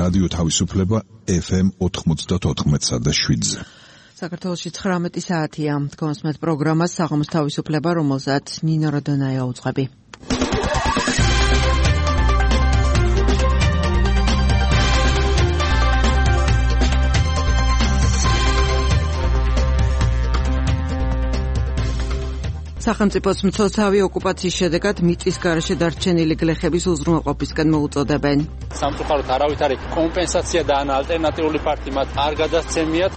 რადიო თავისუფლება FM 94.7-ზე. საქართველოში 19 საათია. გონსმეთ პროგრამას საღამოს თავისუფლება, რომელზეც ნინო როდონაია უძღვები. სახელმწიფოს მცოცავი ოკუპაციის შედეგად მიწის გარეშე დარჩენილი გლეხების უზრუნველყოფისკენ მოუწოდებენ. სამწუხაროდ არავით არის კომპენსაცია და ან ალტერნატიული ფართი მათ არ გადასცემიათ.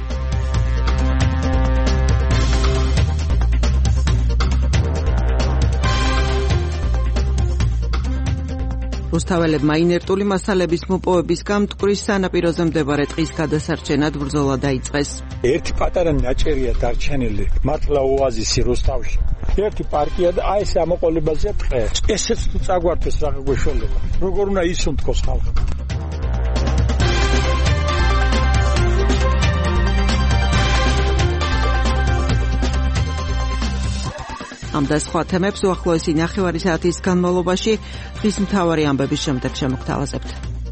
რუსთაველებმა ინერტული მასალების მოპოვებისგან მტკვრის სანაპიროზე მდებარე ტყის გადასარჩენად ბრძოლა დაიწყეს. ერთი პატარა ნაჭერია დარჩენილი მართლა ოაზისი რუსთავში. ერთი პარტია და აი ეს ამოყოლებაზე ტყე. ესეც თუ წაგვართეს რა გვეშველება. როგორ უნდა ისუნთქოს ხალხი. ამ და სხვა თემებს უახლოესი ნახევარი საათის განმავლობაში დღის მთავარი ამბების შემდეგ შემოგთავაზებთ.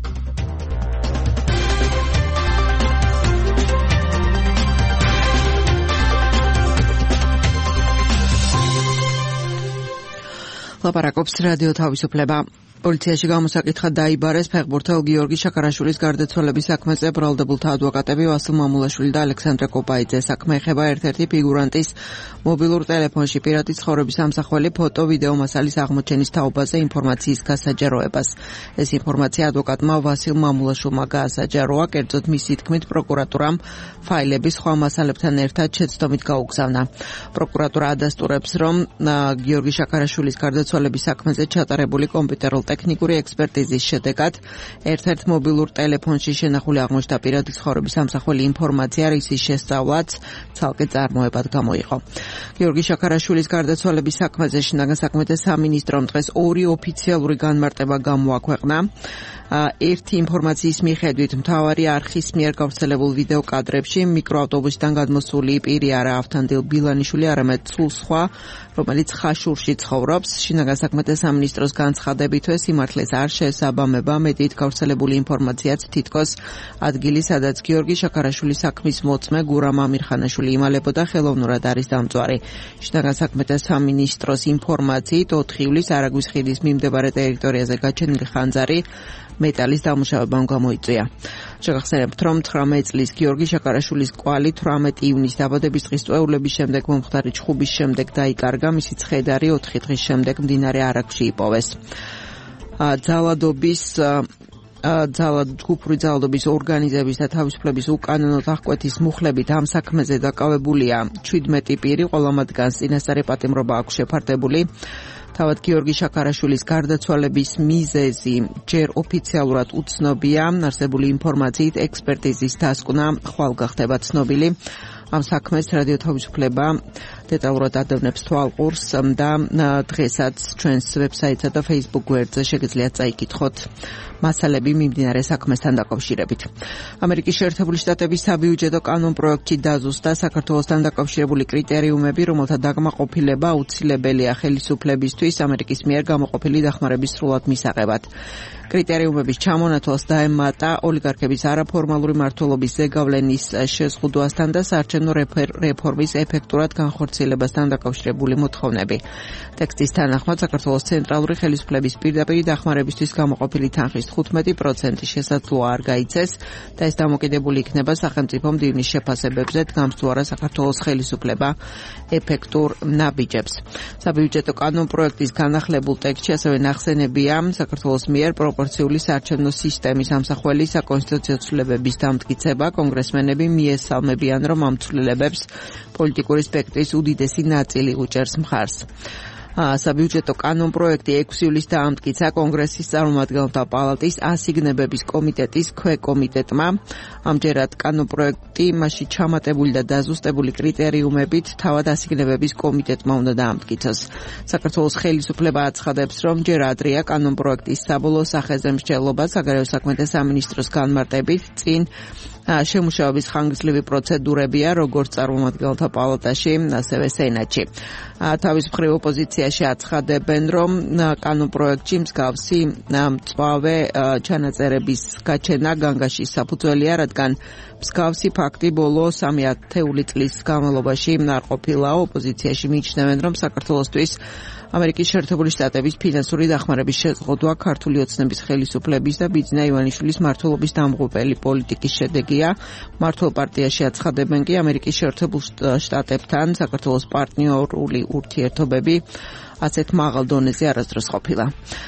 ლაპარაკობს რადიო თავისუფლება. პოლიციაში გამოსაკითხად დაიბარეს ფეხბურთელ გიორგი შაქარაშვილის გარდაცვალების საქმეზე ბრალდებულთა ადვოკატები ვასილ მამულაშვილი და ალექსანდრე კოპაიძე. საქმე ეხება ერთ-ერთი ფიგურანტის მობილურ ტელეფონში პირადი ცხოვრების ამსახველი ფოტო ვიდეო მასალის აღმოჩენის თაობაზე ინფორმაციის გასაჯაროებას. ეს ინფორმაცია ადვოკატმა ვასილ მამულაშვილმა გაასაჯაროა, კერძოდ მისი თქმით პროკურატურამ ფაილები სხვა მასალებთან ერთად შეცდომით გაუგზავნა. პროკურატურა ადასტურებს, რომ გიორგი შაქარაშვილის გარდაცვალების საქმეზე ჩატარებული კომპიუტერულ ტექნიკური ექსპერტიზის შედეგად ერთ-ერთ მობილურ ტელეფონში შენახული აღმოჩნდა პირადი ცხოვრების ამსახველი ინფორმაცია, რისის შესწავლაც ცალკე წარმოებად გამოიყო. გიორგი შაქარაშვილის გარდაცვალების საქმეზე შინაგან საქმეთა სამინისტრომ დღეს ორი ოფიციალური განმარტება გამოაქვეყნა. ერთი ინფორმაციის მიხედვით მთავარი არხის მიერ გავრცელებულ ვიდეო კადრებში მიკროავტობუსიდან გადმოსული პირი არა ავთანდილ ბილანიშვილი, არამედ სულ სხვა, რომელიც ხაშურში ცხოვრობს. შინაგან საქმეთა სამინისტროს განცხადებით სიმართლეს არ შეესაბამება მეტით გავრცელებული ინფორმაციაც თითქოს ადგილი, სადაც გიორგი შაქარაშვილის საქმის მოწმე გურამ ამირხანაშვილი იმალებოდა, ხელოვნურად არის დამწვარი. შინაგან საქმეთა სამინისტროს ინფორმაციით 4 ივლის არაგვის ხიდის მიმდებარე ტერიტორიაზე გაჩენილი ხანძარი მეტალის დამუშავებამ გამოიწვია. შეგახსენებთ, რომ 19 წლის გიორგი შაქარაშვილის კვალი 18 ივნის დაბადების დღის წვეულების შემდეგ მომხდარი ჩხუბის შემდეგ დაიკარგა, მისი ცხედარი 4 დღის შემდეგ მდინარე არაგვში იპოვეს. ჯგუფური ძალადობის ორგანიზების და თავისუფლების უკანონო დახკვეთის მუხლებით ამ საქმეზე დაკავებულია 17 პირი, ყველა მათგანს წინასწარი პატიმრობა აქვს შეფარდებული. თავად გიორგი შაქარაშვილის გარდაცვალების მიზეზი ჯერ ოფიციალურად უცნობია, არსებული ინფორმაციით ექსპერტიზის დასკვნა ხვალ გახდება ცნობილი. ამ საქმეს რადიო თავისუფლება დეტალურად ადევნებს თვალყურს და დღესაც ჩვენს ვებსაიტსა და Facebook გვერდზე შეგიძლიათ წაიკითხოთ მასალები მიმდინარე საქმესთან დაკავშირებით. ამერიკის შეერთებული შტატების საბიუჯეტო კანონპროექტში დაზუსტა საქართველოსთან დაკავშირებული კრიტერიუმები, რომელთა დაკმაყოფილება აუცილებელია ხელისუფლებისთვის ამერიკის მიერ გამოყოფილი დახმარების სრულად მისაღებად. კრიტერიუმების ჩამონათვალს დაემატა ოლიგარქების არაფორმალური მმართველობის ზეგავლენის შეზღუდვასთან და საარჩევნო რეფორმის ეფექტურად განხორციელებასთან დაკავშირებული მოთხოვნები. ტექსტის თანახმად საქართველოს ცენტრალური ხელისუფლების პირდაპირ დახმარებისთვის გამოყოფილი თანხის 15% შესაძლოა არ გაიცეს და ეს დამოკიდებული იქნება სახელმწიფო მდივნის შეფასებებზე, დგამს თუ არა საქართველოს ხელისუფლება ეფექტურ ნაბიჯებს. საბიუჯეტო კანონპროექტის განახლებულ ტექსტში ასევე ნახსენებია საქართველოს მიერ პროპორციული საარჩევნო სისტემის ამსახველი საკონსტიტუციო ცვლილებების დამტკიცება. კონგრესმენები მიესალმებიან, რომ ამ ცვლილებებს პოლიტიკური სპექტრის უდიდესი ნაწილი უჭერს მხარს. საბიუჯეტო კანონპროექტი 6 ივლისს დაამტკიცა კონგრესის წარმომადგენელთა პალატის ასიგნებების კომიტეტის ქვეკომიტეტმა. ამჯერად კანონპროექტი პუნქტი მასში ჩამატებული და დაზუსტებული კრიტერიუმებით თავად ასიგნებების კომიტეტმა უნდა დაამტკიცოს. საქართველოს ხელისუფლება აცხადებს, რომ ჯერ ადრეა კანონპროექტის საბოლოო სახეზე მსჯელობა საგარეო საქმეთა სამინისტროს განმარტებით წინ შემუშავების ხანგრძლივი პროცედურებია როგორც წარმომადგენელთა პალატაში, ასევე სენატში. თავის მხრივ ოპოზიციაში აცხადებენ, რომ კანონპროექტში მსგავსი მწვავე ჩანაწერების გაჩენა განგაშის საფუძველია, რადგან მსგავსი ფაქტი ბოლო 3 ათეული წლის განმავლობაში არ ყოფილა. ოპოზიციაში მიიჩნევენ, რომ საქართველოსთვის ამერიკის შეერთებული შტატების ფინანსური დახმარების შეზღუდვა ქართული ოცნების ხელისუფლების და ბიძინა ივანიშვილის მმართველობის დამღუპელი პოლიტიკის შედეგია. მმართველ პარტიაში აცხადებენ კი ამერიკის შეერთებულ შტატებთან საქართველოს პარტნიორული ურთიერთობები ასეთ მაღალ დონეზე არასდროს ყოფილა.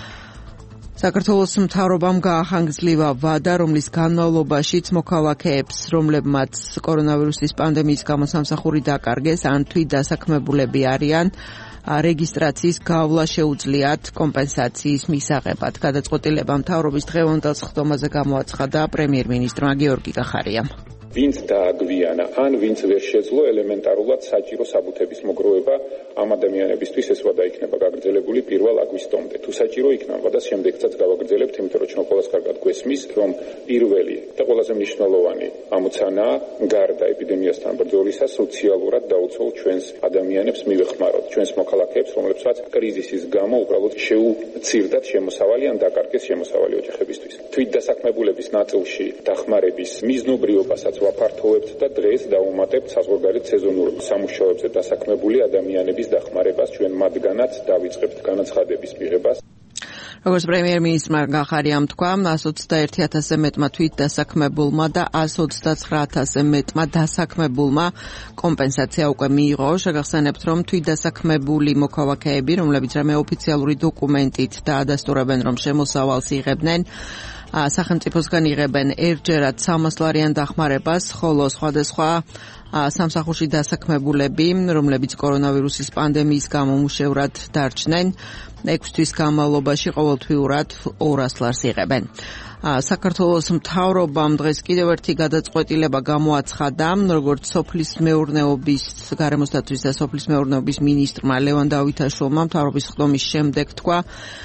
საქართველოს მთავრობამ გაახანგრძლივა ვადა, რომლის განმავლობაშიც მოქალაქეებს, რომლებმაც კორონავირუსის პანდემიის გამო სამსახური დაკარგეს, ან თვით დასაქმებულები არიან, რეგისტრაციის გავლა შეუძლიათ კომპენსაციის მისაღებად. გადაწყვეტილება მთავრობის დღევანდელ სხდომაზე გამოაცხადა პრემიერ-მინისტრმა გიორგი კახარიამ. ვინც დააგვიანა, ან ვინც ვერ შეძლო ელემენტარულად საჭირო საბუთების მოგროვება ამ ადამიანებისთვის ეს ვადა იქნება გაგრძელებული 1 აგვისტომდე. თუ საჭირო იქნება ვადა შემდეგაც გავაგრძელებთ, იმიტომ რომ ჩვენ ყველას კარგად გვესმის, რომ პირველი და ყველაზე მნიშვნელოვანი ამოცანა გარდა ეპიდემიასთან ბრძოლისა სოციალურად დაუცველ ჩვენს ადამიანებს მივეხმაროთ, ჩვენს მოქალაქეებს, რომლებსაც კრიზისის გამო უბრალოდ შეუცირდათ შემოსავალი ან დაკარგეს შემოსავალი ოჯახებისთვის. თვით დასაქმებულების ნაწილში დახმარების მიზნობრიობასაც ვაფართოვებთ და დღეს დავუმატებთ საზღვარგარეთ სეზონურ სამუშაოებზე დასაქმებული ადამიანების დახმარებას, ჩვენ მათგანაც დავიწყებთ განაცხადების მიღებას. როგორც პრემიერ-მინისტრმა კახარიამ თქვა, 121,000-ზე მეტმა თვით დასაქმებულმა და 129,000-ზე მეტმა დასაქმებულმა კომპენსაცია უკვე მიიღო. შეგახსენებთ, რომ თვით დასაქმებული მოქალაქეები, რომლებიც რამე ოფიციალური დოკუმენტით დაადასტურებენ, რომ შემოსავალს იღებდნენ, სახელმწიფოსგან იღებენ ერთჯერად 300 ლარიან დახმარებას, ხოლო სხვადასხვა სამსახურში დასაქმებულები, რომლებიც კორონავირუსის პანდემიის გამო მუშევრად დარჩნენ, 6 თვის განმავლობაში ყოველთვიურად 200 ლარს იღებენ. საქართველოს მთავრობამ დღეს კიდევ ერთი გადაწყვეტილება გამოაცხადა, როგორც სოფლის მეურნეობის, გარემოს დაცვის და სოფლის მეურნეობის მინისტრმა ლევან დავითაშვილმა მთავრობის ხდომის შემდეგ თქვა,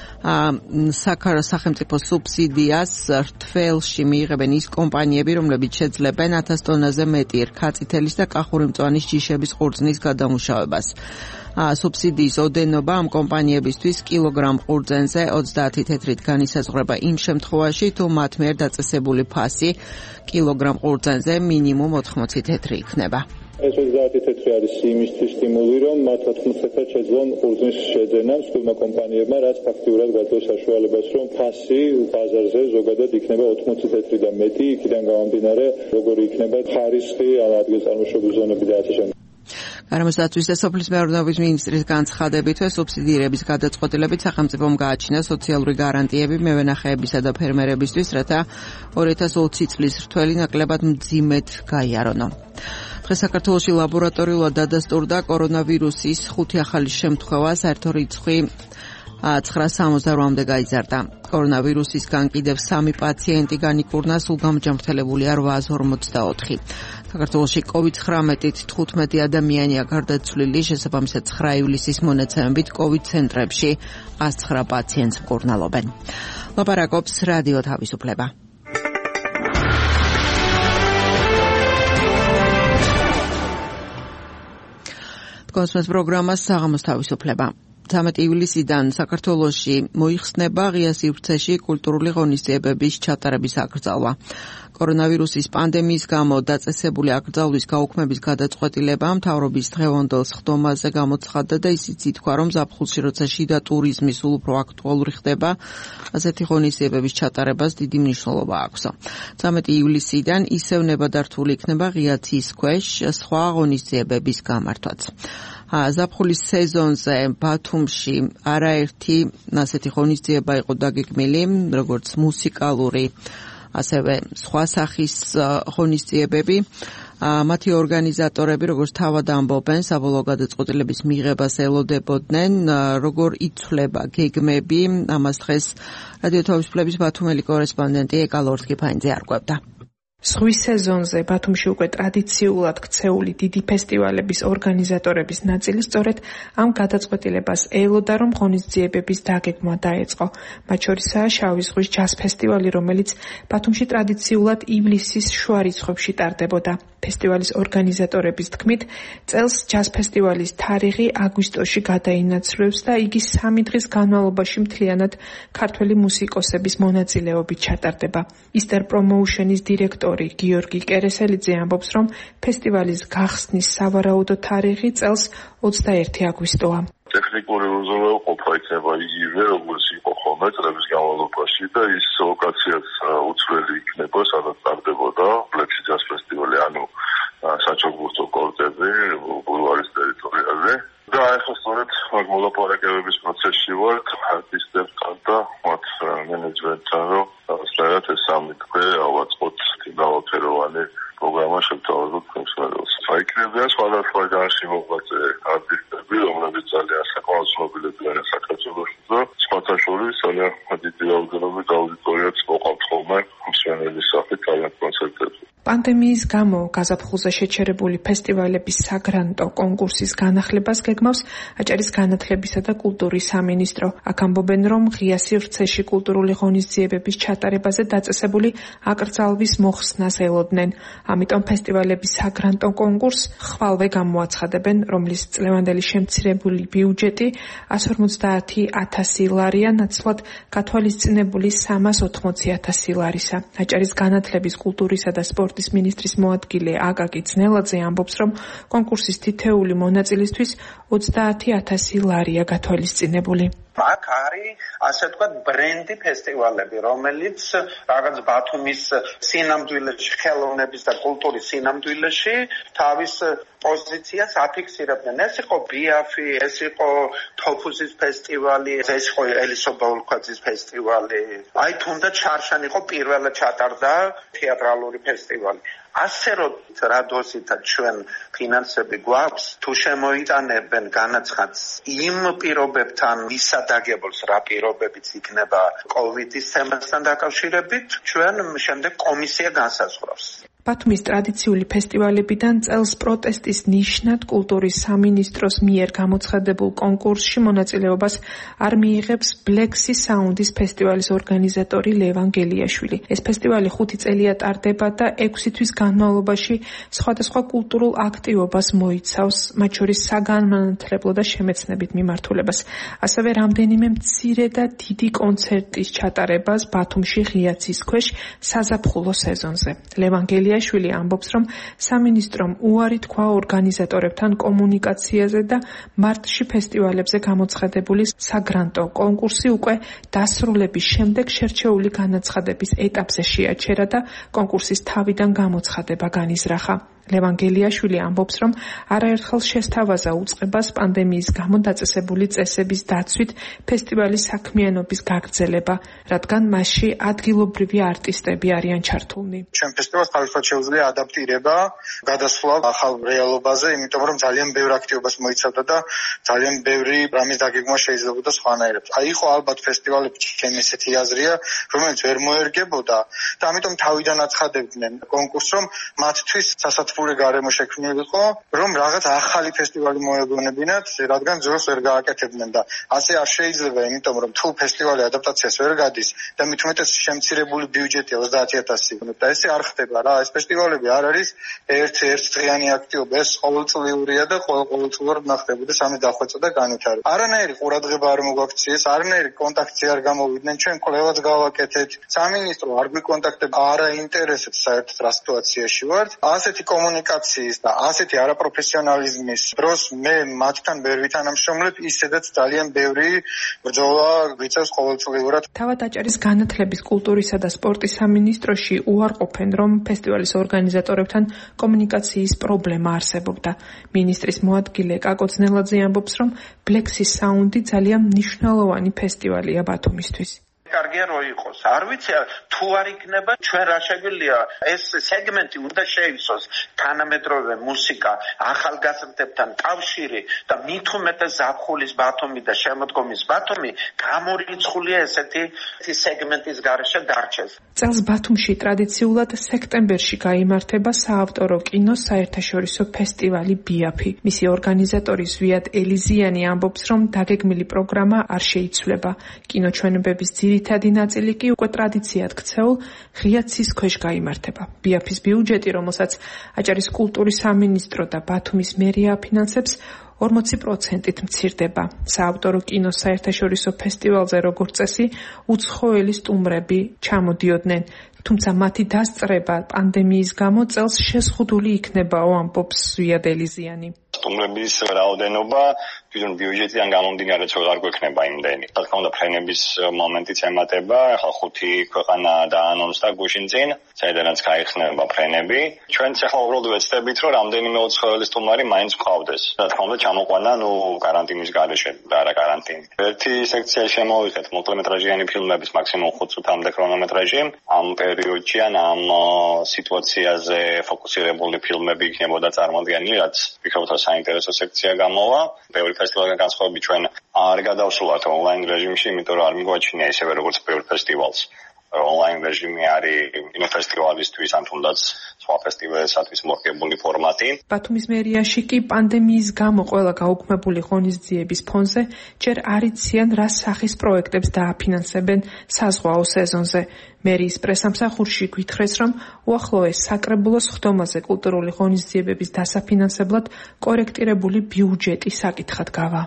სახელმწიფო სუბსიდიას რთველში მიიღებენ ის კომპანიები, რომლებიც შეძლებენ 1000 ტონაზე მეტი რქაწითელის და კახური მწვანის ჯიშების ყურძნის გადამუშავებას. სუბსიდიის ოდენობა ამ კომპანიებისთვის კილოგრამ ყურძენზე 30 თეთრით განისაზღვრება იმ შემთხვევაში, თუ მათ მიერ დაწესებული ფასი კილოგრამ ყურძენზე მინიმუმ 80 თეთრი იქნება. ეს 30 თეთრი არის იმისთვის სტიმული, რომ მათ 80 თეთრად შეძლონ ყურძნის შეძენა მსხვილმა კომპანიებმა, რაც ფაქტიურად გადაძლევს საშუალებას, რომ ფასი ბაზარზე ზოგადად იქნება 80 თეთრი და მეტი, იქიდან გამომდინარე, როგორი იქნება ხარისხი, ადგილწარმოშობის ზონები და ასე შემდეგ. გარემოს დაცვის და სოფლის მეურნეობის მინისტრის განცხადებითვე სუბსიდირების გადაწყვეტილებით სახელმწიფომ გააჩინა სოციალური გარანტიები მევენახეებისა და ფერმერებისთვის, რათა 2020 წლის რთველი ნაკლებად მძიმედ გაიარონო. დღეს საქართველოში ლაბორატორიულად დადასტურდა კორონავირუსის 5 ახალი შემთხვევა, საერთო რიცხვი 968-მდე გაიზარდა. კორონავირუსისგან კიდევ 3 პაციენტი განიკურნა, სულ გამჯამრთელებულია 854. საქართველოში COVID-19-ით 15 ადამიანია გარდაცვლილი, შესაბამისად 9 ივლისის მონაცემებით COVID ცენტრებში 109 პაციენტს მკურნალობენ. ლაპარაკობს რადიო თავისუფლება. კოსმოს პროგრამა საღამოს თავისუფლება. 13 ივლისიდან საქართველოში მოიხსნება ღია სივრცეში კულტურული ღონისძიებების ჩატარების აკრძალვა. კორონავირუსის პანდემიის გამო დაწესებული აკრძალვის გაუქმების გადაწყვეტილება მთავრობის დღევანდელ სხდომაზე გამოცხადდა და ისიც ითქვა, რომ ზაფხულში, როცა შიდა ტურიზმი სულ უფრო აქტუალური ხდება, ასეთი ღონისძიებების ჩატარებას დიდი მნიშვნელობა აქვს. 13 ივლისიდან ისევ ნებადართული იქნება ღია ცის ქვეშ სხვა ღონისძიებების გამართვაც. ზაფხულის სეზონზე ბათუმში არაერთი ასეთი ღონისძიება იყო დაგეგმილი, როგორც მუსიკალური, ასევე სხვა სახის ღონისძიებები. მათი ორგანიზატორები, როგორც თავად ამბობენ, საბოლოო გადაწყვეტილების მიღებას ელოდებოდნენ, როგორ იცვლება გეგმები, ამას დღეს რადიო თავისუფლების ბათუმელი კორესპონდენტი ეკა ლორთქიფანიძე არკვევდა. ზღვის სეზონზე ბათუმში უკვე ტრადიციულად ქცეული დიდი ფესტივალების ორგანიზატორების ნაწილი სწორედ ამ გადაწყვეტილებას ელოდა, რომ ღონისძიებების დაგეგმვა დაეწყო. მათ შორისაა შავი ზღვის ჯაზ ფესტივალი, რომელიც ბათუმში ტრადიციულად ივლისის შუა რიცხვებში ტარდებოდა. ფესტივალის ორგანიზატორების თქმით, წელს ჯაზ ფესტივალის თარიღი აგვისტოში გადაინაცვლებს და იგი 3 დღის განმავლობაში მთლიანად ქართველი მუსიკოსების მონაწილეობით ჩატარდება. Easter Promotion-ის დირექტორი გიორგი კერესელიძე ამბობს, რომ ფესტივალის გახსნის სავარაუდო თარიღი წელს 21 აგვისტოა. ტექნიკური უზრუნველყოფა იქნება იგივე, როგორც იყო ხოლმე წლების განმავლობაში და ის ლოკაციაც უცვლელი იქნება, სადაც ტარდებოდა Black-ში ჯაზ ფესტივალი, ანუ საჩოგბურთო კორტები ბულვარის ტერიტორიაზე. და ახლა სწორედ მაგ მოლაპარაკებების პროცესში ვართ არტისტებთან და მათ მენეჯმენტთან, რომ სწორედ ეს 3 დღე ავაწყოთ მრავალფეროვანი პროგრამა შევთავაზოთ მსმენელს. იქნება სხვადასხვა ჟანრში მოღვაწე არტისტები, რომლებიც ძალიან საკმაოდ ცნობილებია საქართველოში და სხვათა შორის ძალიან დიდი რაოდენობით აუდიტორიაც მოყავთ ხოლმე მსმენელის სახით თავიანთ კონცერტებზე. პანდემიის გამო გაზაფხულზე შეჩერებული ფესტივალების საგრანტო კონკურსის განახლებას გეგმავს აჭარის განათლებისა და კულტურის სამინისტრო. აქ ამბობენ, რომ ღია სივრცეში კულტურული ღონისძიებების ჩატარებაზე დაწესებული აკრძალვის მოხსნას ელოდნენ. ამიტომ ფესტივალების საგრანტო კონკურსს ხვალვე გამოაცხადებენ, რომლის წლევანდელი შემცირებული ბიუჯეტი 150,000 ლარია, ნაცვლად გათვალისწინებული 380,000 ლარისა. აჭარის განათლების, კულტურისა და სპორტის მინისტრის მოადგილე აკაკი ძნელაძე ამბობს, რომ კონკურსის თითეული მონაწილისთვის 30,000 ლარია გათვალისწინებული. აქ არის ასე ვთქვათ ბრენდი ფესტივალები, რომელიც რაღაც ბათუმის სინამდვილეში, ხელოვნების და კულტურის სინამდვილეში თავის პოზიციას აფიქსირებდნენ. ეს იყო ბიაფი, ეს იყო თოფუზის ფესტივალი, ეს იყო ელისო ბოლქვაძის ფესტივალი. აი თუნდაც შარშან იყო პირველად ჩატარდა თეატრალური ფესტივალი. ასე რომ რა დოზითაც ჩვენ ფინანსები გვაქვს, თუ შემოიტანებენ განაცხადს იმ პირობებთან მისადაგებელს, რა პირობებიც იქნება კოვიდის თემასთან დაკავშირებით, ჩვენ შემდეგ კომისია განსაზღვრავს. ბათუმის ტრადიციული ფესტივალებიდან წელს პროტესტის ნიშნად კულტურის სამინისტროს მიერ გამოცხადებულ კონკურსში მონაწილეობას არ მიიღებს Black-ში საუნდის ფესტივალის ორგანიზატორი ლევან გელიაშვილი. ეს ფესტივალი 5 წელია ტარდება და 6 თვის განმავლობაში სხვადასხვა კულტურულ აქტივობას მოიცავს, მათ შორის საგანმანათლებლო და შემეცნებით მიმართულებას. ასევე რამდენიმე მცირე და დიდი კონცერტის ჩატარებას ბათუმში ღიაცის ქვეშ საზაფხულო სეზონზე. ლევან გელიაშვილი ამბობს, რომ სამინისტრომ უარი თქვა ორგანიზატორებთან კომუნიკაციაზე და მარტში ფესტივალებზე გამოცხადებული საგრანტო კონკურსი უკვე დასრულების შემდეგ შერჩეული განაცხადების ეტაპზე შეაჩერა და კონკურსის თავიდან გამოცხადება განიზრახა. ლევან გელიაშვილი ამბობს, რომ არაერთხელ შესთავაზა უწყებას პანდემიის გამო დაწესებული წესების დაცვით ფესტივალის საქმიანობის გაგრძელება, რადგან მასში ადგილობრივი არტისტები არიან ჩართულნი. ჩვენ ფესტივალს თავისუფლად შეუძლია ადაპტირება, გადასვლა ახალ რეალობაზე, იმიტომ რომ ძალიან ბევრ აქტივობას მოიცავდა და ძალიან ბევრი რამის დაგეგმვა შეიძლებოდა სხვანაირად. აი იყო ალბათ ფესტივალებში ჩემი ესეთი აზრია, რომელიც ვერ მოერგებოდა და ამიტომ თავიდან აცხადებდნენ კონკურსს, რომ მათთვის სასათბური გარემო შექმნილიყო, რომ რაღაც ახალი ფესტივალი მოეგონებინათ, რადგან ძროს ვერ გააკეთებდნენ და ასე არ შეიძლება, იმიტომ რომ თუ ფესტივალი ადაპტაციას ვერ გადის და მით უმეტეს შემცირებული ბიუჯეტია 30,000 და ესე არ ხდება რა. ეს ფესტივალები არ არის ერთ-ერთდღიანი აქტივობა, ეს ყოველწლიურია და ყოველწლიურად ნახდებოდა სამი დახვეწა და განვითარება. არანაირი ყურადღება არ მოგვაქციეს, არანაირი კონტაქტი არ გამოვიდნენ, ჩვენ კვლევაც გავაკეთეთ. სამინისტრო არ გვიკონტაქტებს, არ აინტერესებს საერთოდ რა სიტუაციაში ვართ. ასეთი კომუნიკაციის და ასეთი არაპროფესიონალიზმის დროს მე მათთან ვერ ვითანამშრომლებ, ისედაც ძალიან ბევრი ბრძოლა გვიწევს ყოველწლიურად. თავად აჭარის განათლების, კულტურისა და სპორტის სამინისტროში უარყოფენ, რომ ფესტივალის ორგანიზატორებთან კომუნიკაციის პრობლემა არსებობდა. მინისტრის მოადგილე კაკო ძნელაძე ამბობს, რომ Black-ში საუნდი ძალიან მნიშვნელოვანი ფესტივალია ბათუმისთვის. კარგია რო იყოს. არ ვიცი თუ არ იქნება ჩვენ რა შეგვიძლია ეს სეგმენტი უნდა შეივსოს თანამედროვე მუსიკა ახალგაზრდებთან კავშირი და მით უმეტეს ზაფხულის ბათუმი და შემოდგომის ბათუმი გამორიცხულია ესეთი სეგმენტის გარეშე დარჩეს. წელს ბათუმში ტრადიციულად სექტემბერში გაიმართება საავტორო კინოს საერთაშორისო ფესტივალი ბიაფი. მისი ორგანიზატორი ზვიად ელიზიანი ამბობს, რომ დაგეგმილი პროგრამა არ შეიცვლება. კინოჩვენებების ძირითადი ნაწილი კი უკვე ტრადიციად ქცეულ ღია ცის ქვეშ გაიმართება. ბიაფის ბიუჯეტი, რომელსაც აჭარის კულტურის სამინისტრო და ბათუმის მერია აფინანსებს, 40%-ით მცირდება. საავტორო კინოს საერთაშორისო ფესტივალზე როგორც წესი უცხოელი სტუმრები ჩამოდიოდნენ, თუმცა მათი დასწრება პანდემიის გამო წელს შეზღუდული იქნებაო, ამბობს ზვიად ელიზიანი. სტუმრების რაოდენობა თვითონ ბიუჯეტიდან გამომდინარე ცოტა არ გვექნება იმდენი. რა თქმა უნდა, ფრენების მომენტიც ემატება, ახლა 5 ქვეყანა დაანონსდა გუშინ წინ, საიდანაც გაიხსნება ფრენები. ჩვენც ახლა უბრალოდ ვეცდებით, რომ რამდენიმე უცხოელი სტუმარი მაინც გვყავდეს. რა თქმა უნდა, ჩამოყვანა, კარანტინის გარეშე და არა კარანტინით. ერთი სექცია შემოვიღეთ მოკლემეტრაჟიანი ფილმების მაქსიმუმ 5 წუთამდე ქრონომეტრაჟი. ამ პერიოდში ან ამ სიტუაციაზე ფოკუსირებული ფილმები იქნებოდა წარმოდგენილი, რაც ვფიქრობ, რომ საინტერესო სექცია გამოვა. ბევრი ფესტივალიდან განსხვავებით ჩვენ არ გადავსულათ ონლაინ რეჟიმში, იმიტომ რომ არ მიგვაჩნია ისევე როგორც ბევრ ფესტივალს. ონლაინ რეჟიმი არის კინოფესტივალისთვის ან თუნდაც სხვა ფესტივალებისათვის მორგებული ფორმატი. ბათუმის მერიაში კი პანდემიის გამო ყველა გაუქმებული ღონისძიების ფონზე ჯერ არ იციან რა სახის პროექტებს დააფინანსებენ საზღვაო სეზონზე. მერიის პრესამსახურში გითხრეს, რომ უახლოეს საკრებულოს ხდომაზე კულტურული ღონისძიებების დასაფინანსებლად კორექტირებული ბიუჯეტი საკითხად გავა.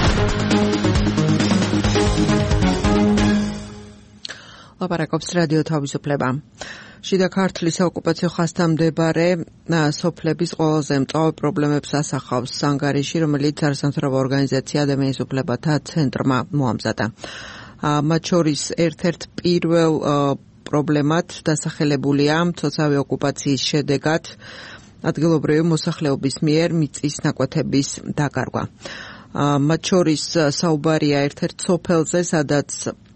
ლაპარაკობს რადიო თავისუფლება. შიდა ქართლის ოკუპაციო ხაზთან მდებარე სოფლების ყველაზე მწვავე პრობლემებს ასახავს ანგარიში, რომელიც არასამთავრობო ორგანიზაცია ადამიანის უფლებათა ცენტრმა მოამზადა. მათ შორის ერთ-ერთ პირველ პრობლემად დასახელებულია მცოცავი ოკუპაციის შედეგად ადგილობრივი მოსახლეობის მიერ მიწის ნაკვეთების დაკარგვა. მათ შორის საუბარია ერთ-ერთ სოფელზე, სადაც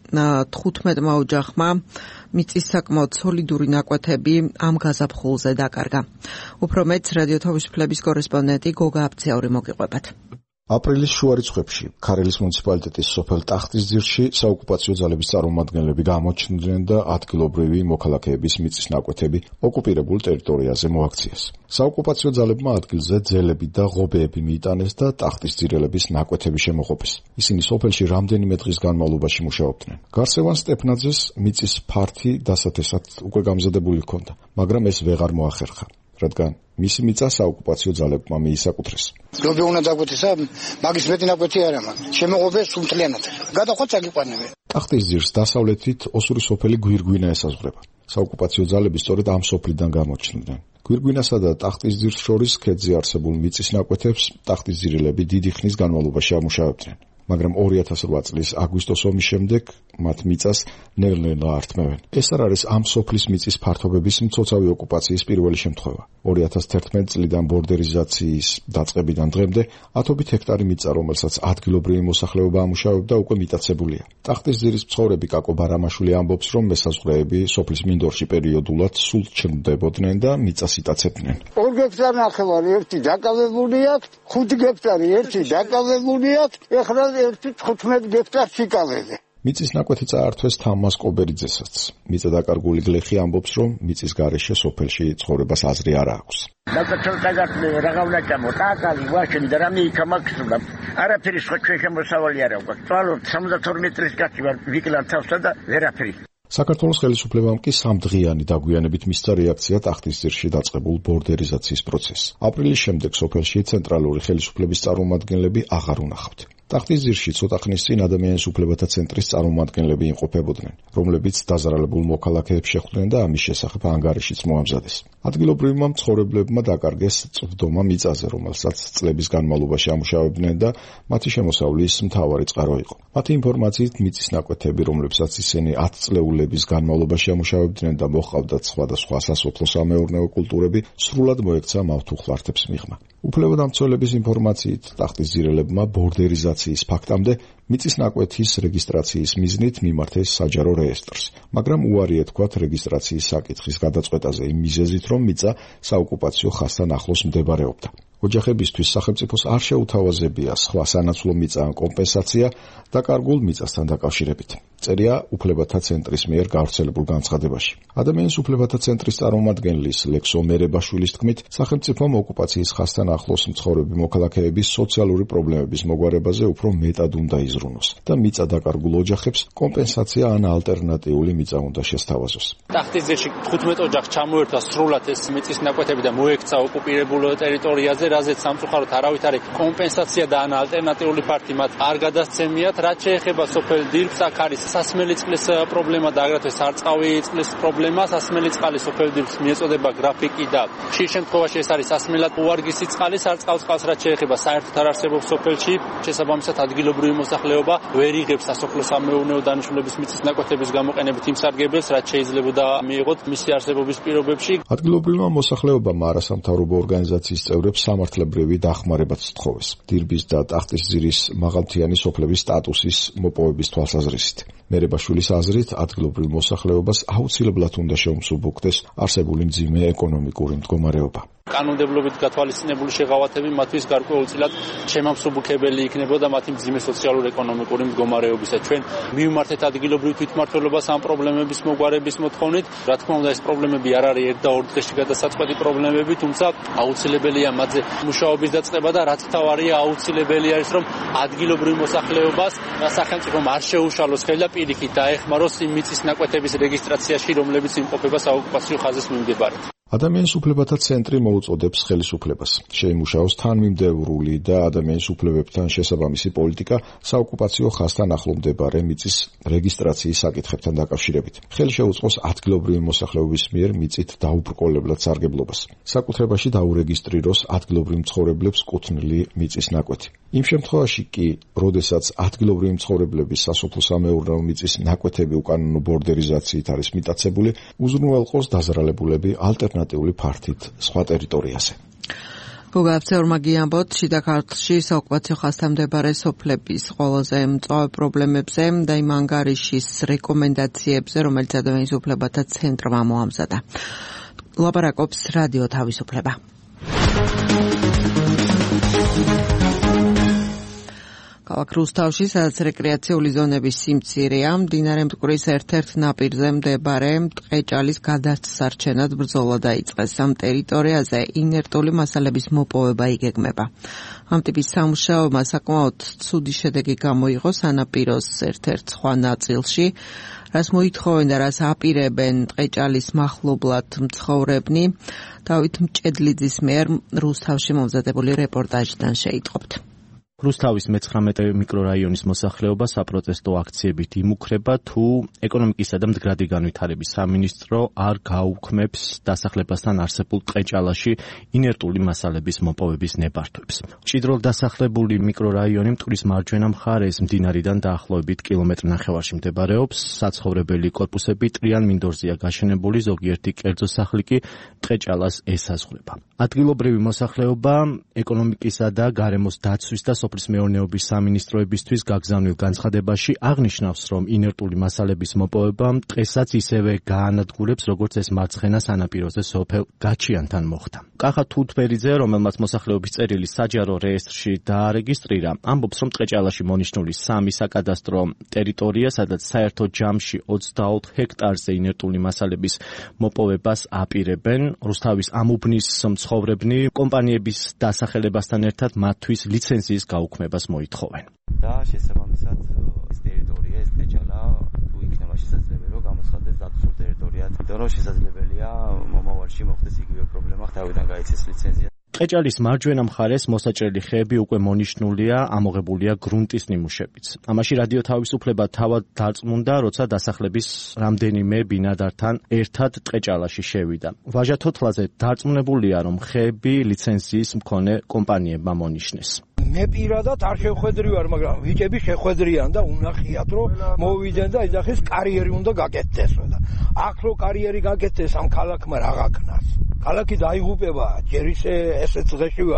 15 ოჯახმა მიწის საკმაოდ სოლიდური ნაკვეთები ამ გაზაფხულზე დაკარგა. უფრო მეტს რადიო თავისუფლების კორესპონდენტი გოგა აბცეური მოგიყვებათ. აპრილის შუა რიცხვებში ქარელის მუნიციპალიტეტის სოფელ ტახტისძირში საოკუპაციო ძალების წარმომადგენლები გამოჩნდნენ და ადგილობრივი მოქალაქეების მიწის ნაკვეთები ოკუპირებულ ტერიტორიაზე მოაქციეს. საოკუპაციო ძალებმა ადგილზე ძელები და ღობეები მიიტანეს და ტახტისძირელების ნაკვეთები შემოღობეს. ისინი სოფელში რამდენიმე დღის განმავლობაში მუშაობდნენ. გარსევან სტეფნაძეს მიწის ფართი დასათესად უკვე გამზადებული ჰქონდა, მაგრამ ეს ვეღარ მოახერხა, რადგან მისი მიწა საოკუპაციო ძალებმა მიისაკუთრეს. გობი უნდა დაგვეთესა, მაგის მეტი ნაკვეთი არ ამან. შემოღობეს სუმთლიანად. გადახვაც აგიყვანებენ. ტახტისძირს დასავლეთით ოსური სოფელი გვირგვინა ესაზღვრება. საოკუპაციო ძალები სწორედ ამ სოფლიდან გამოჩნდნენ. გვირგვინასა და ტახტისძირს შორის ქედზე არსებულ მიწის ნაკვეთებს ტახტისძირელები დიდი ხნის განმავლობაში ამუშავებდნენ. მაგრამ 2008 წლის აგვისტოს ომის შემდეგ მათ მიწას ნელ-ნელა ართმევენ. ეს არ არის ამ სოფლის მიწის ფართობების მცოცავი ოკუპაციის პირველი შემთხვევა. 2011 წლიდან ბორდერიზაციის დაწყებიდან დღემდე 10 ჰექტარი მიწა, რომელსაც ადგილობრივი მოსახლეობა ამუშავებდა, უკვე მიტაცებულია. ტახტისძირის მცხოვრები კაკო ბარამაშვილი ამბობს, რომ მესაზღვრეები სოფლის მინდორში პერიოდულად სულ ჩნდებოდნენ და მიწას იტაცებდნენ. 2 ჰექტარი ნახევარი ერთი დაკავებული აქვს, 5 ჰექტარი ერთი დაკავებული აქვს, ეხლა 15 ჰექტარს იკავებენ. მიწის ნაკვეთი წაართვეს თამას კობერიძესაც. მიწა დაკარგული გლეხი ამბობს, რომ მიწის გარეშე სოფელში ცხოვრებას აზრი არ აქვს. არაფერი სხვა ჩვენ შემოსავალი არ აქვს. წვალოთ 72 მეტრის კაცი ვარ ვიკლარ თავსა და ვერაფერი. საქართველოს ხელისუფლებამ კი სამდღიანი დაგვიანებით მისცა რეაქცია ტახტისძირში დაწყებულ ბორდერიზაციის პროცესს. აპრილის შემდეგ სოფელში ცენტრალური ხელისუფლების წარმომადგენლები აღარ უნახავთ. ტახტისძირში ცოტა ხნის წინ ადამიანის უფლებათა ცენტრის წარმომადგენლები იმყოფებოდნენ, რომლებიც დაზარალებულ მოქალაქეებს შეხვდნენ და ამის შესახებ ანგარიშიც მოამზადეს. ადგილობრივმა მცხოვრებლებმა დაკარგეს წვდომა მიწაზე, რომელსაც წლების განმავლობაში ამუშავებდნენ და მათი შემოსავლის მთავარი წყარო იყო. მათი ინფორმაციით მიწის ნაკვეთები, რომლებსაც ისინი 10 წლეულების განმავლობაში ამუშავებდნენ და მოჰყავდათ სხვადასხვა სასოფლო-სამეურნეო კულტურები, სრულად მოექცა მავთუხლართებს მიღმა. უფლებადამცველების ინფორმაციით ტახტის ძირელებმა ბორდერიზაციის ფაქტამდე მიწის ნაკვეთის რეგისტრაციის მიზნით მიმართეს საჯარო რეესტრს, მაგრამ უარი ეთქვათ რეგისტრაციის საკითხის გადაწყვეტაზე იმ მიზეზით, რომ მიწა საოკუპაციო ხაზთან ახლოს მდებარეობდა. ოჯახებისთვის სახელმწიფოს არ შეუთავაზებია სხვა სანაცვლო მიწა ან კომპენსაცია დაკარგულ მიწასთან დაკავშირებით. წერია უფლებათა ცენტრის მიერ გავრცელებულ განცხადებაში. ადამიანის უფლებათა ცენტრის წარმომადგენლის ლექსო მერებაშვილის თქმით, სახელმწიფომ ოკუპაციის ხაზთან ახლოს მცხოვრები მოქალაქეების სოციალური პრობლემების მოგვარებაზე უფრო მეტად უნდა იზრუნოს და მიწა დაკარგულ ოჯახებს კომპენსაცია ან ალტერნატიული მიწა უნდა შესთავაზოს. ტახტის ძირში 15 ოჯახს ჩამოერთვა სრულად ეს მიწის ნაკვეთები და მოექცა ოკუპირებულ ტერიტორიაზე, რაზეც სამწუხაროდ არავით არის კომპენსაცია და ან ალტერნატიული ფართი მათ არ გადასცემიათ. რაც შეეხება სოფელ დილფს, აქ არის სასმელი წყლის პრობლემა და აგრეთვე სარწყავი წყლის პრობლემა. სასმელი წყალი სოფელ დილფს მიეწოდება გრაფიკი და ხშირ შემთხვევაში ეს არის სასმელად უვარგისი წყალი. სარწყავ წყალს რაც შეეხება საერთოდ არ არსებობს სოფელში. შესაბამისად ადგილობრივი მოსახლეობა ვერ იღებს სასოფლო-სამეურნეო დანიშნულების მიწის ნაკვეთების გამოყენებით იმ სარგებელს, რაც შეიძლებოდა მიიღოთ მისი არსებობის პირობებში. ადგილობრივმა მოსახლეობამ არასამთავრობო ორგანიზაციის წევრებს სამართლებრივი დახმარებაც სთხოვეს. დირბის და ტახტის ძირის მაღალმთიანი სოფლების სტატუსის მოპოვების თვალსაზრისით. მერებაშვილის აზრით, ადგილობრივ მოსახლეობას აუცილებლად უნდა შეუმსუბუქდეს არსებული მძიმე ეკონომიკური მდგომარეობა. კანონმდებლობით გათვალისწინებული შეღავათები მათთვის გარკვეულწილად შემამსუბუქებელი იქნებოდა მათი მძიმე სოციალურ-ეკონომიკური მდგომარეობისა. ჩვენ მივმართეთ ადგილობრივ თვითმმართველობას ამ პრობლემების მოგვარების მოთხოვნით. რა თქმა უნდა, ეს პრობლემები არ არის ერთ და ორ დღეში გადასაწყვეტი პრობლემები, თუმცა აუცილებელია მათზე მუშაობის დაწყება და რაც თავარია აუცილებელი არის, რომ ადგილობრივ მოსახლეობას სახელმწიფომ არ შეუშალოს ხელი და პირიქით დაეხმაროს იმ მიწის ნაკვეთების რეგისტრაციაში, რომლებიც იმყოფება საოკუპაციო ხაზის მიმდებარედ. ადამიანის უფლებათა ცენტრი მოუწოდებს ხელისუფლებას შეიმუშაოს თანმიმდევრული და ადამიანის უფლებებთან შესაბამისი პოლიტიკა საოკუპაციო ხაზთან ახლო მდებარე მიწის რეგისტრაციის საკითხებთან დაკავშირებით. ხელი შეუწყოს ადგილობრივი მოსახლეობის მიერ მიწით დაუბრკოლებლად სარგებლობას. საკუთრებაში დაურეგისტრიროს ადგილობრივ მცხოვრებლებს კუთვნილი მიწის ნაკვეთი. იმ შემთხვევაში კი, როდესაც ადგილობრივი მცხოვრებლების სასოფლო-სამეურნეო მიწის ნაკვეთები უკანონო ბორდერიზაციით არის მიტაცებული, უზრუნველყოს დაზრალებულები ალტერნატიული ფართით სხვა ტერიტორიაზე. გოგააფცეურმა გიამბოთ, შიდა ქართლში საოკუპაციო ხაზთან მდებარე სოფლების ყველაზე მწვავე პრობლემებზე და იმ ანგარიშის რეკომენდაციებზე, რომელიც ადამიანის უფლებათა ცენტრმა მოამზადა. ლაპარაკობს რადიო თავისუფლება. ქალაქ რუსთავში, სადაც რეკრეაციული ზონების სიმცირეა, მდინარე მტკვრის ერთ-ერთ ნაპირზე მდებარე ტყეჭალის გადასარჩენად ბრძოლა დაიწყეს. ამ ტერიტორიაზე ინერტული მასალების მოპოვება იგეგმება. ამ ტიპის სამუშაომა საკმაოდ ცუდი შედეგი გამოიღო სანაპიროს ერთ-ერთ სხვა ნაწილში, რაც მოითხოვენ და რაც აპირებენ ტყეჭალის მახლობლად მცხოვრებნი. დავით მჭედლიძის მიერ რუსთავში მომზადებული რეპორტაჟიდან შეიტყობთ. რუსთავის მე-19 მიკრორაიონის მოსახლეობა საპროტესტო აქციებით იმუქრება, თუ ეკონომიკისა და მდგრადი განვითარების სამინისტრო არ გაუქმებს დასახლებასთან არსებულ ტყეჭალაში ინერტული მასალების მოპოვების ნებართვებს. მჭიდროდ დასახლებული მიკრორაიონი მტკვრის მარჯვენა მხარეს მდინარიდან დაახლოებით კილომეტრ-ნახევარში მდებარეობს. საცხოვრებელი კორპუსები ტრიან მინდორზეა გაშენებული, ზოგიერთი კერძო სახლი კი ტყეჭალას ესაზღვრება. ადგილობრივი მოსახლეობა ეკონომიკისა და გარემოს დაცვის და სოფლის მეურნეობის სამინისტროებისთვის გაგზავნილ განცხადებაში აღნიშნავს, რომ ინერტული მასალების მოპოვება დღესაც ისევე გაანადგურებს, როგორც ეს მარცხენა სანაპიროზე სოფელ გაჩიანთან მოხდა. კახა თუთბერიძე, რომელმაც მოსახლეობის წერილი საჯარო რეესტრში დაარეგისტრირა, ამბობს, რომ ტყეჭალაში მონიშნული 3 საკადასტრო ტერიტორია, სადაც საერთო ჯამში 24 ჰექტარზე ინერტული მასალების მოპოვებას აპირებენ. რუსთავის ამუბნის მცხოვრებნი კომპანიების დასახელებასთან ერთად მათთვის ლიცენზიის გაუქმებას მოითხოვენ. და შესაბამისად ეს ტერიტორია, ეს ტყეჭალა თუ იქნება შესაძლებელი, რომ გამოცხადდეს დაცულ ტერიტორიად, იმიტომ რომ შესაძლებელია მომავალში მოხდეს იგივე პრობლემა, თავიდან გაიცეს ლიცენზია. ტყეჭალის მარჯვენა მხარეს მოსაჭრელი ხეები უკვე მონიშნულია, ამოღებულია გრუნტის ნიმუშებიც. ამაში რადიო თავისუფლება თავად დარწმუნდა, როცა დასახლების რამდენიმე ბინადართან ერთად ტყეჭალაში შევიდა. ვაჟა თოთლაძე დარწმუნებულია, რომ ხეები ლიცენზიის მქონე კომპანიებმა მონიშნეს. მე პირადად არ შეხვედრი ვარ, მაგრამ ვიჭები შეხვედრიან და უნახიათ, რომ მოვიდნენ და ეძახის კარიერი უნდა გაკეთდეს. აქ რო კარიერი გაკეთდეს, ამ ქალაქმა რა გაკნას? ქალაქი დაიღუპება, ჯერ ისე ესეც დღეში ვართ.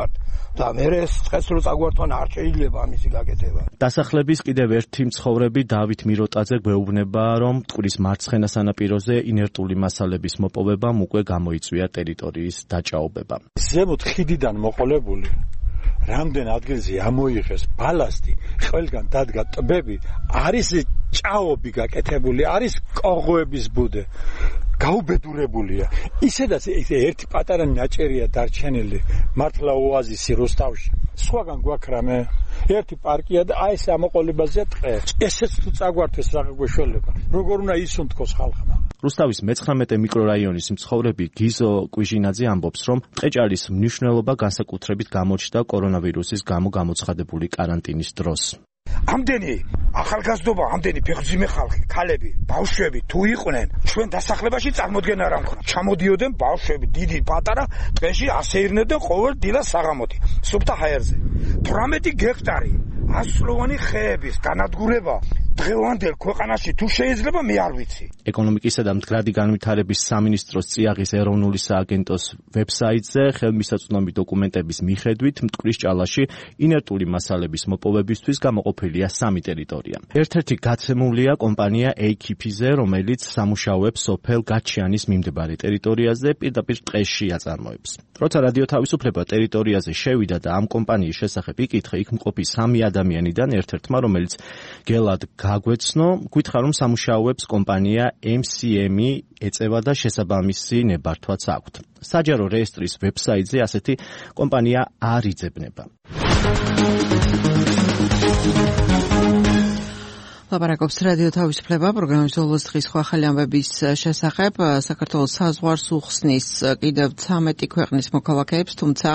და მე ეს წეს რო წაგვართვან არ შეიძლება ამისი გაკეთება. დასახლების კიდევ ერთი მცხოვრები დავით მიროტაძე გვეუბნება, რომ მტკვრის მარცხენა სანაპიროზე ინერტული მასალების მოპოვებამ უკვე გამოიწვია ტერიტორიის დაჭაობება. ზემოთ ხიდიდან მოყოლებული რამდენ ადგილზე ამოიღეს ბალასტი, ყველგან დადგა ტბები, არის ჭაობი გაკეთებული, არის კოღოების ბუდე. გაუბედურებულია. ისედაც ერთი პატარა ნაჭერია დარჩენილი მართლა ოაზისი რუსთავში. სხვაგან გვაქვს რამე ერთი პარკია და აი ეს ამოყოლებაზეა ტყე. ესეც თუ წაგვართეს რაღაცეულება. როგორ უნდა ისუნთქოს ხალხმა. რუსთავის მე-19 მიკრორაიონის მცხოვრები გიზო კვიჟინაძე ამბობს, რომ ტყეჭალის მნიშვნელობა განსაკუთრებით გამოჩნდა კორონავირუსის გამო გამოცხადებული კარანტინის დროს. ამდენი ახალგაზრდობა, ამდენი ფეხმძიმე ხალხი, ქალები, ბავშვები თუ იყვნენ, ჩვენ დასახლებაში წარმოდგენა არ ამქონდა. ჩამოდიოდნენ ბავშვები, დიდი, პატარა, ტყეში ასეირნებდნენ ყოველ დილას საღამოთი, სუფთა ჰაერზე. 18 გექტარი ასწლოვანი ხეების განადგურება დღევანდელ ქვეყანაში თუ შეიძლება მე არ ვიცი. ეკონომიკისა და მდგრადი განვითარების სამინისტროს წიაღის ეროვნული სააგენტოს ვებსაიტზე ხელმისაწვდომი დოკუმენტების მიხედვით მტკვრის ჭალაში ინერტული მასალების მოპოვებისთვის გამოყოფილია 3 ტერიტორია. ერთ-ერთი გაცემულია კომპანია AKP-ზე, რომელიც სამუშაოებს სოფელ გაჩიანის მიმდებარე ტერიტორიაზე პირდაპირ ტყეში აწარმოებს. როცა რადიო თავისუფლება ტერიტორიაზე შევიდა და ამ კომპანიის შესახებ იკითხა, იქ მყოფი 3 ადამიანიდან ერთ-ერთმა, რომელიც გელად გაგვეცნო, გითხრა, რომ სამუშაოებს კომპანია MCM-ი ეწევა და შესაბამისი ნებართვაც აქვთ. საჯარო რეესტრის ვებსაიტზე ასეთი კომპანია არ იძებნება. ლაპარაკობს რადიო თავისუფლება პროგრამის ბოლოს დღის ახალი ამბების შესახებ. საქართველოს საზღვარს უხსნის კიდევ 13 ქვეყნის მოქალაქეებს, თუმცა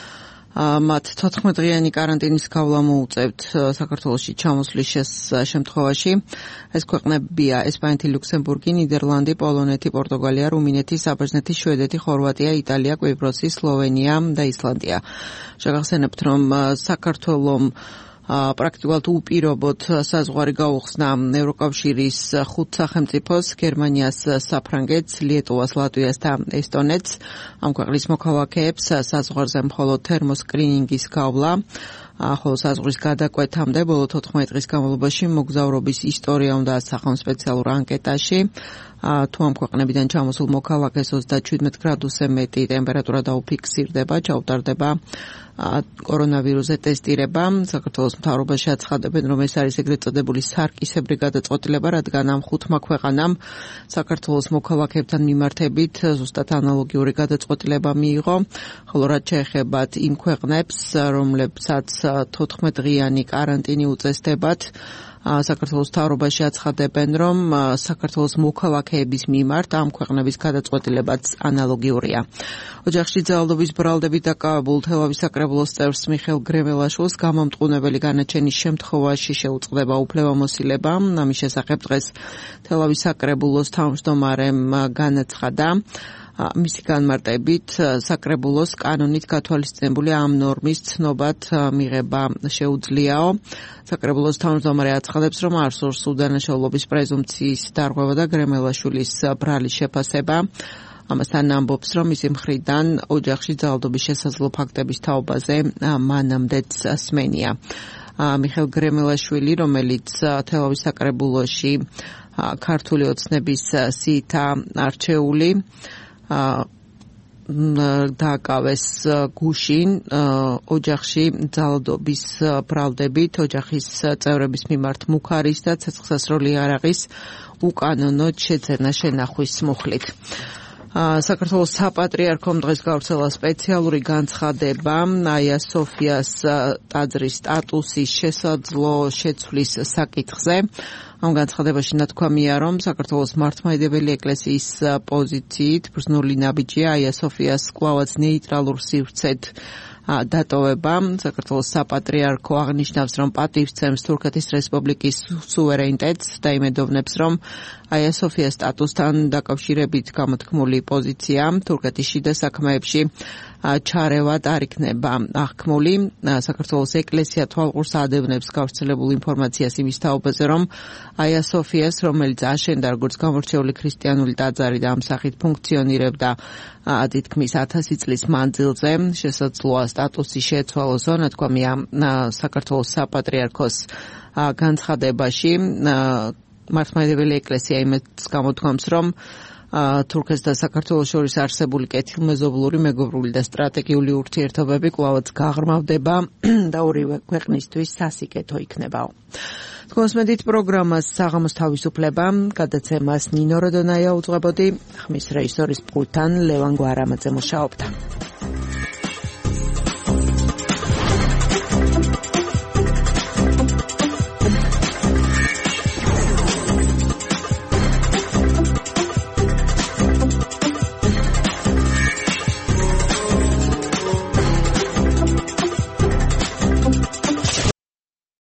მათ 14 დღიანი კარანტინის გავლა მოუწევთ საქართველოში ჩამოსვლის შემთხვევაში. ეს ქვეყნებია ესპანეთი, ლუქსემბურგი, ნიდერლანდი, პოლონეთი, პორტუგალია, რუმინეთი, საბერძნეთი, შვედეთი, ხორვატია, იტალია, კვიპროსი, სლოვენია და ისლანდია. შეგახსენებთ, რომ საქართველომ პრაქტიკულად უპირობოდ საზღვარი გაუხსნა ევროკავშირის 5 სახელმწიფოს, გერმანიას, საფრანგეთს, ლიეტუვას, ლატვიას და ესტონეთს. ამ ქვეყნის მოქალაქეებს საზღვარზე მხოლოდ თერმოსკრინინგის გავლა, ხოლო საზღვრის გადაკვეთამდე ბოლო 14 დღის განმავლობაში მოგზაურობის ისტორია უნდა ასახონ სპეციალურ ანკეტაში. თუ ამ ქვეყნებიდან ჩამოსულ მოქალაქეს 37 გრადუსზე მეტი ტემპერატურა დაუფიქსირდება, ჩაუტარდება კორონავირუსზე ტესტირება. საქართველოს მთავრობაში აცხადებენ, რომ ეს არის ეგრეთ წოდებული სარკისებრი გადაწყვეტილება, რადგან ამ 5 ქვეყანამ საქართველოს მოქალაქეებთან მიმართებით ზუსტად ანალოგიური გადაწყვეტილება მიიღო, ხოლო რაც შეეხებათ იმ ქვეყნებს, რომლებსაც 14 დღიანი კარანტინი უწესდებათ, საქართველოს მთავრობაში აცხადებენ, რომ საქართველოს მოქალაქეების მიმართ ამ ქვეყნების გადაწყვეტილებაც ანალოგიურია. ოჯახში ძალადობის ბრალდებით დაკავებულ თელავის საკრებულოს წევრს მიხეილ გრემელაშვილს გამომტყუნებელი განაჩენის შემთხვევაში შეუწყდება უფლებამოსილება. ამის შესახებ დღეს თელავის საკრებულოს თავმჯდომარემ განაცხადა, მისი განმარტებით საკრებულოს კანონით გათვალისწინებული ამ ნორმის ცნობად მიღება შეუძლიაო. საკრებულოს თავმჯდომარე აცხადებს, რომ არ სურს უდანაშაულობის პრეზუმპციის დარღვევა და გრემელაშვილის ბრალის შეფასება. ამასთან ამბობს, რომ მისი მხრიდან ოჯახში ძალადობის შესაძლო ფაქტების თაობაზე მანამდეც სმენია. მიხეილ გრემელაშვილი, რომელიც თელავის საკრებულოში ქართული ოცნების სიითაა არჩეული, დააკავეს გუშინ ოჯახში ძალადობის ბრალდებით, ოჯახის წევრების მიმართ მუქარის და ცეცხლსასროლი იარაღის უკანონო შეძენა შენახვის მუხლით. საქართველოს საპატრიარქომ დღეს გავრცელა სპეციალური განცხადება აია სოფიას ტაძრის სტატუსის შესაძლო შეცვლის საკითხზე. ამ განცხადებაში ნათქვამია, რომ საქართველოს მართლმადიდებელი ეკლესიის პოზიციით ბრძნული ნაბიჯია აია სოფიას კვლავაც ნეიტრალურ სივრცედ დატოვება. საქართველოს საპატრიარქო აღნიშნავს, რომ პატივსცემს თურქეთის რესპუბლიკის სუვერენიტეტს და იმედოვნებს, რომ აია სოფიას სტატუსთან დაკავშირებით გამოთქმული პოზიცია თურქეთის შიდა საქმეებში ჩარევად არ იქნება აღქმული. საქართველოს ეკლესია თვალყურს ადევნებს გავრცელებულ ინფორმაციას იმის თაობაზე, რომ აია სოფიას, რომელიც აშენდა როგორც გამორჩეული ქრისტიანული ტაძარი და ამ სახით ფუნქციონირებდა თითქმის 1000 წლის მანძილზე, შესაძლოა სტატუსი შეეცვალოსო, ნათქვამია საქართველოს საპატრიარქოს განცხადებაში. მართლმადიდებელი ეკლესია იმედს გამოთქვამს, რომ თურქეთს და საქართველოს შორის არსებული კეთილმეზობლური, მეგობრული და სტრატეგიული ურთიერთობები კვლავაც გაღრმავდება და ორივე ქვეყნისთვის სასიკეთო იქნებაო. თქვენსმენთ პროგრამას საღამოს თავისუფლება, გადაცემას ნინო როდონაია უძღვებოდი, ხმის რეჟისორის პულტთან ლევან გვარამაძე მუშაობდა.